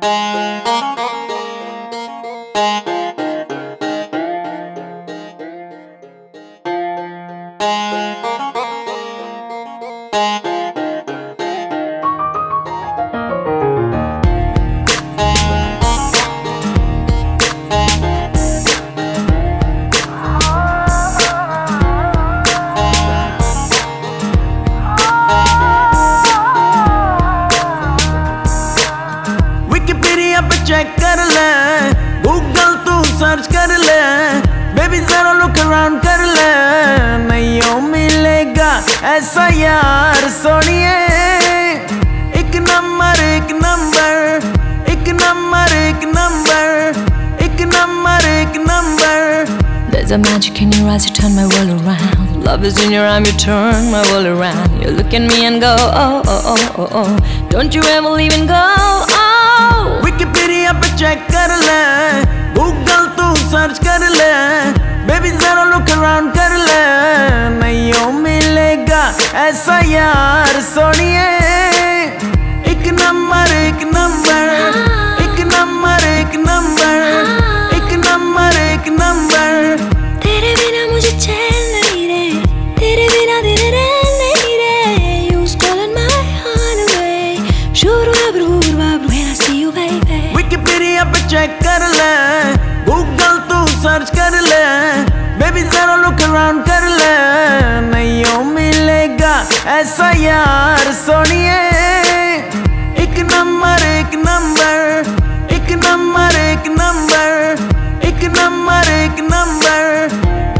Check कर ले, Google तू सर्च कर ले, बेबी जरा लुक अराउंड कर ले, नहीं मिलेगा ऐसा यार सोनिए। एक नंबर एक नंबर, एक नंबर एक नंबर, एक नंबर एक number. There's a magic in your eyes, you turn my world around. Love is in your arm, you turn my world around. You look at me and go, oh, oh, oh, oh, oh. Don't you ever leave and go, oh. Wikipedia पे check कर ले, Google तू search कर ले, baby जरा look around कर ले, नहीं मिलेगा ऐसा यार सोनिए। एक नंबर एक नंबर, एक नंबर एक नंबर, एक नंबर एक नंबर। तेरे बिना मुझे चैन नहीं रे, तेरे बिना दिन रैन नहीं रे। You stolen my heart away. Shuru when I see you baby. Wikipedia पे चेक कर ले, गूगल तू सर्च कर ले, बेबी जरा लुक अराउंड कर ले, नहीं मिलेगा ऐसा यार सोनिए। एक नंबर एक नंबर, एक नंबर एक नंबर, एक नंबर एक नंबर।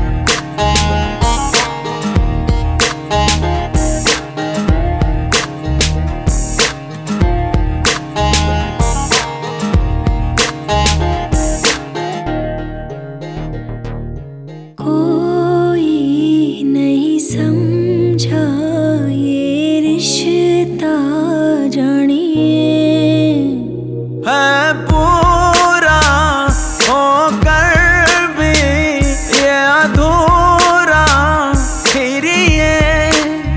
कोई नहीं समझा ये रिश्ता जानिए, है पूरा होकर भी ये अधूरा फिर ये।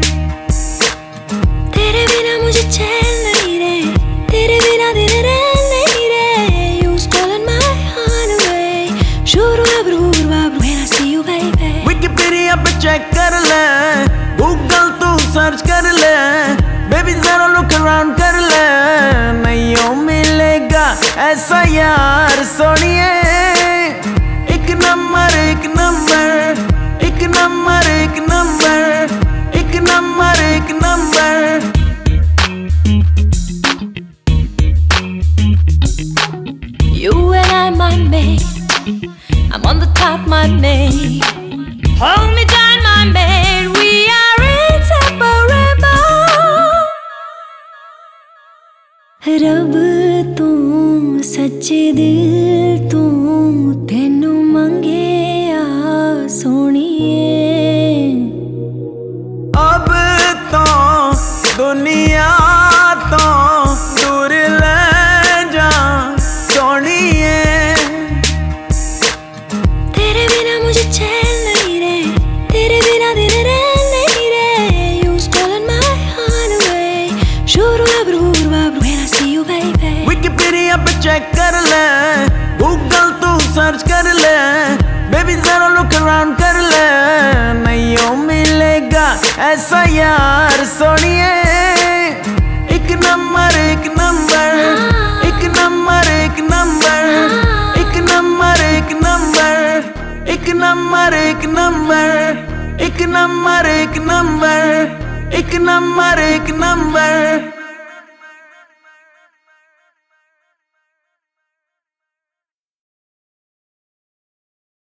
तेरे बिना मुझे चैन नहीं रे, तेरे बिना दिन रैन नहीं रे। You stolen my heart away. Shuru when I see you baby. Wikipedia पे चेक कर ले, गूगल तू सर्च कर ले, बेबी जरा लुक अराउंड कर ले, नहीं मिलेगा ऐसा यार सोनिए। एक नंबर एक नंबर, एक नंबर एक नंबर, एक नंबर एक number. You and I, my mate, I'm on the top, my mate. Hold me down, my mate. We are inseparable. रब तू सच्चे दिल तू तेनू मंगे आ सोनिए। अब तो दुनिया तो दूर ले जा सोनिए। तेरे बिना मुझे चैन नहीं रे, तेरे बिना दिन रैन नहीं रे। You stolen my heart away. Shuru when I see you baby. Wikipedia पे चेक कर ले, गूगल तू सर्च कर ले, बेबी जरा लुक अराउंड कर ले, नहीं मिलेगा ऐसा यार सोनिए। एक नंबर एक नंबर, एक नंबर एक नंबर, एक नंबर एक नंबर, एक नंबर एक नंबर, एक नंबर एक नंबर, एक नंबर एक नंबर।